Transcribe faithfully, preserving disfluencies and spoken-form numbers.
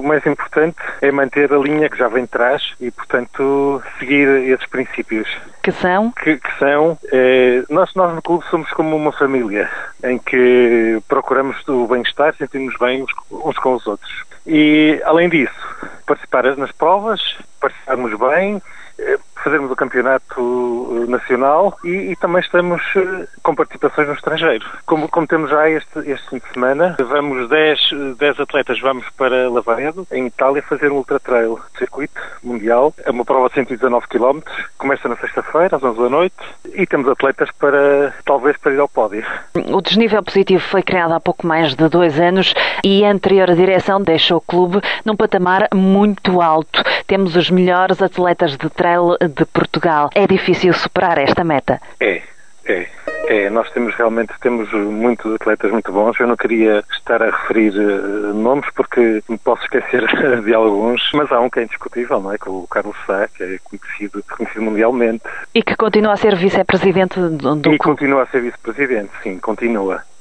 mais importante é manter a linha que já vem de trás e, portanto, seguir esses princípios. Que são? Que, que são, é, nós, nós no clube somos como uma família, em que procuramos o bem-estar, sentimos bem uns, uns com os outros. E, além disso, participar nas provas, participarmos bem, fazermos o campeonato nacional e, e também estamos com participações no estrangeiro. Como, como temos já este, este fim de semana, vamos dez atletas vamos para Lavaredo, em Itália, fazer um ultra trail circuito mundial. É uma prova de cento e dezanove quilómetros, começa na sexta-feira, às onze da noite, e temos atletas para, talvez, para ir ao pódio. O Desnível Positivo foi criado há pouco mais de dois anos e a anterior direção deixou o clube num patamar muito alto. Temos os melhores atletas de trail de Portugal. É difícil superar esta meta? É, é. É, nós temos realmente temos muitos atletas muito bons. Eu não queria estar a referir uh, nomes porque me posso esquecer de alguns, mas há um que é indiscutível, não é? Que o Carlos Sá, que é conhecido, reconhecido mundialmente. E que continua a ser vice-presidente do, do E clube. continua a ser vice-presidente, sim, continua.